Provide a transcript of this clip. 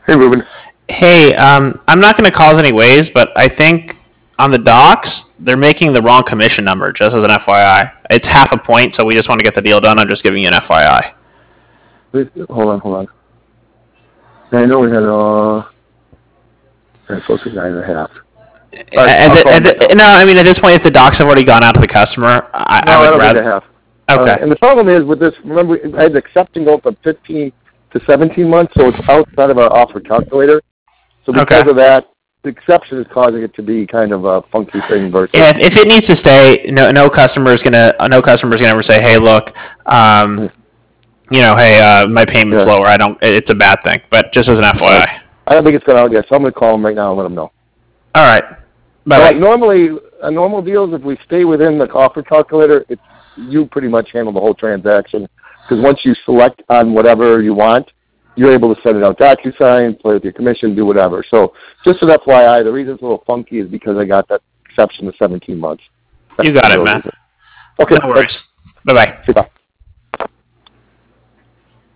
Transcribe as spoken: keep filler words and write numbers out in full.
Hey, Ruben. Hey, um, I'm not going to cause any waves, but I think on the docs they're making the wrong commission number. Just as an F Y I, it's half a point, so we just want to get the deal done. I'm just giving you an F Y I. Wait, hold on, hold on. I know we had uh, that's supposed to be nine and a half. All right, At I'll the, call at him right the, now. no, I mean at this point, if the docs have already gone out to the customer, I, No, I I would don't rather. think I have. Okay. Uh, and the problem is with this. Remember, I had the accepting go from fifteen to seventeen months, so it's outside of our offer calculator. So because Okay. of that, the exception is causing it to be kind of a funky thing versus. Yeah, if, if it needs to stay, no, no customer is gonna, no customer is gonna ever say, "Hey, look, um, you know, hey, uh, my payment's Yeah. lower." I don't. It's a bad thing, but just as an All right. F Y I. I don't think it's going to out yet, so I'm going to call him right now and let him know. All right. Bye All right. bye. Normally, a normal deal is if we stay within the offer calculator, it's you pretty much handle the whole transaction because once you select on whatever you want, you're able to send it out DocuSign, play with your commission, do whatever. So just an F Y I, the reason it's a little funky is because I got that exception to seventeen months. That's You got the it, real man. reason. Okay. No worries. Bye bye. Thanks. Bye.